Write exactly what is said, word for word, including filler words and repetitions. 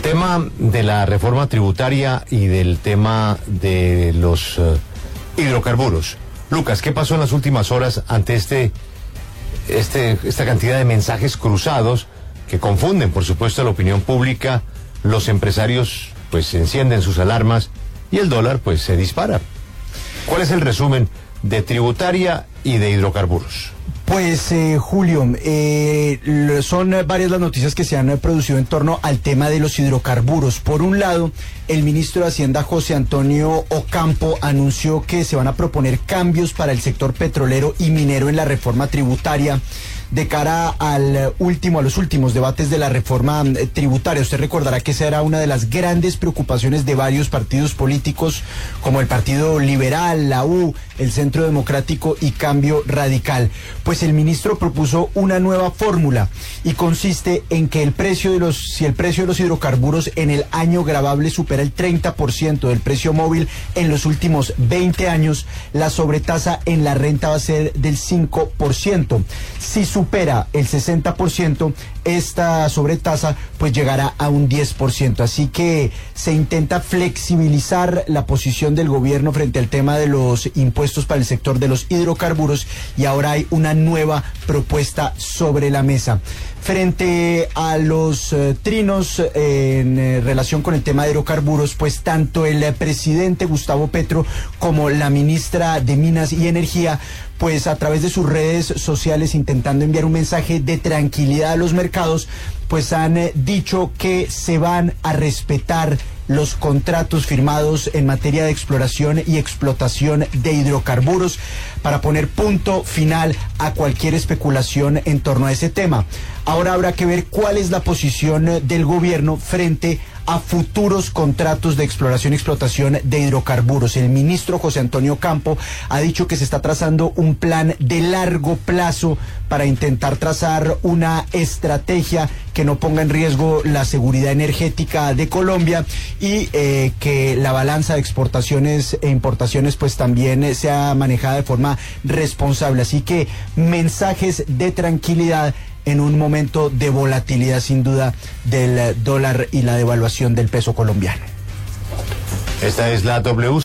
tema de la reforma tributaria y del tema de los uh, hidrocarburos. Lucas, ¿qué pasó en las últimas horas ante este, este, esta cantidad de mensajes cruzados que confunden, por supuesto, a la opinión pública? Los empresarios, pues, encienden sus alarmas y el dólar, pues, se dispara. ¿Cuál es el resumen de tributaria y de hidrocarburos? Pues eh, Julio, eh, son varias las noticias que se han producido en torno al tema de los hidrocarburos. Por un lado, el ministro de Hacienda, José Antonio Ocampo, anunció que se van a proponer cambios para el sector petrolero y minero en la reforma tributaria de cara al último, a los últimos debates de la reforma eh, tributaria. Usted recordará que esa era una de las grandes preocupaciones de varios partidos políticos, como el Partido Liberal, la U, el Centro Democrático y Cambio Radical. Pues el ministro propuso una nueva fórmula y consiste en que el precio de los, si el precio de los hidrocarburos en el año gravable supera el treinta por ciento del precio móvil en los últimos veinte años, la sobretasa en la renta va a ser del cinco por ciento. Si supera el sesenta por ciento, esta sobretasa pues llegará a un diez por ciento. Así que se intenta flexibilizar la posición del gobierno frente al tema de los impuestos para el sector de los hidrocarburos y ahora hay una nueva propuesta sobre la mesa. Frente a los eh, trinos eh, en eh, relación con el tema de hidrocarburos, pues tanto el eh, presidente Gustavo Petro como la ministra de Minas y Energía, pues a través de sus redes sociales, intentando enviar un mensaje de tranquilidad a los mercados, pues han eh, dicho que se van a respetar los contratos firmados en materia de exploración y explotación de hidrocarburos para poner punto final a cualquier especulación en torno a ese tema. Ahora habrá que ver cuál es la posición del gobierno frente a futuros contratos de exploración y explotación de hidrocarburos. El ministro José Antonio Ocampo ha dicho que se está trazando un plan de largo plazo para intentar trazar una estrategia que no ponga en riesgo la seguridad energética de Colombia y eh, que la balanza de exportaciones e importaciones pues también eh, sea manejada de forma responsable. Así que mensajes de tranquilidad en un momento de volatilidad sin duda del dólar y la devaluación del peso colombiano. Esta es la W.